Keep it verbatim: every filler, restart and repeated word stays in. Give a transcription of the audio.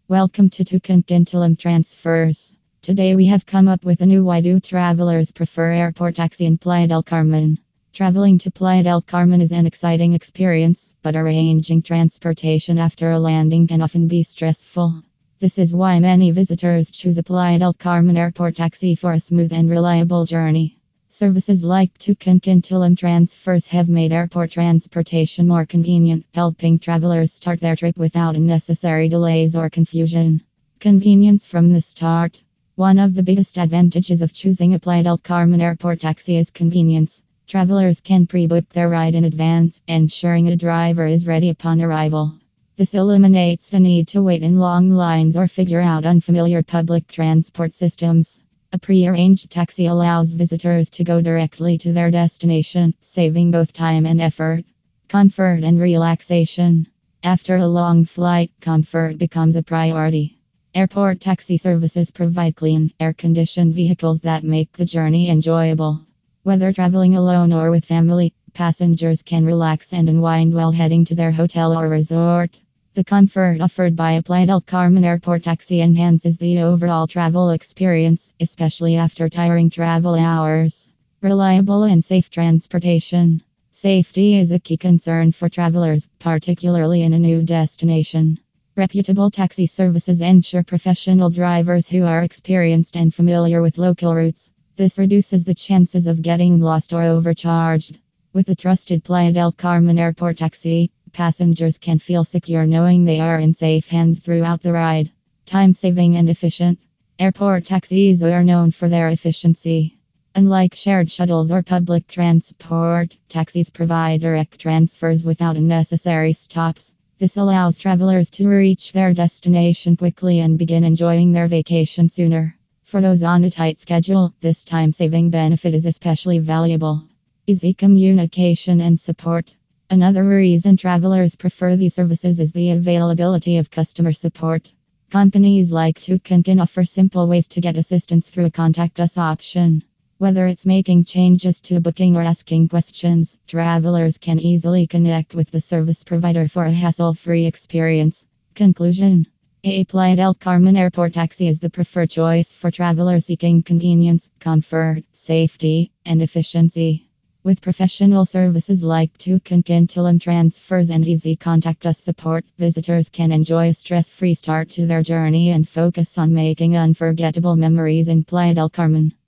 Welcome to Tucantintilum Transfers. Today we have come up with a new why do travelers prefer airport taxi in Playa del Carmen. Traveling to Playa del Carmen is an exciting experience, but arranging transportation after a landing can often be stressful. This is why many visitors choose a Playa del Carmen airport taxi for a smooth and reliable journey. Services like Tucantintilum Transfers have made airport transportation more convenient, helping travelers start their trip without unnecessary delays or confusion. Convenience from the start. One of the biggest advantages of choosing a Playa del Carmen airport taxi is convenience. Travelers can pre-book their ride in advance, ensuring a driver is ready upon arrival. This eliminates the need to wait in long lines or figure out unfamiliar public transport systems. A pre-arranged taxi allows visitors to go directly to their destination, saving both time and effort. Comfort and relaxation. After a long flight, comfort becomes a priority. Airport taxi services provide clean, air-conditioned vehicles that make the journey enjoyable. Whether traveling alone or with family, passengers can relax and unwind while heading to their hotel or resort. The comfort offered by a Playa del Carmen airport taxi enhances the overall travel experience, especially after tiring travel hours. Reliable and safe transportation. Safety is a key concern for travelers, particularly in a new destination. Reputable taxi services ensure professional drivers who are experienced and familiar with local routes. This reduces the chances of getting lost or overcharged. With a trusted Playa del Carmen airport taxi, passengers can feel secure knowing they are in safe hands throughout the ride. Time saving and efficient. Airport taxis are known for their efficiency. Unlike shared shuttles or public transport, taxis provide direct transfers without unnecessary stops. This allows travelers to reach their destination quickly and begin enjoying their vacation sooner. For those on a tight schedule, this time saving benefit is especially valuable. Easy communication and support. Another reason travelers prefer these services is the availability of customer support. Companies like Tucantin offer simple ways to get assistance through a contact us option. Whether it's making changes to a booking or asking questions, travelers can easily connect with the service provider for a hassle-free experience. Conclusion. A Playa del Carmen airport taxi is the preferred choice for travelers seeking convenience, comfort, safety, and efficiency. With professional services like Tucantintilum Transfers and easy contact us support, visitors can enjoy a stress-free start to their journey and focus on making unforgettable memories in Playa del Carmen.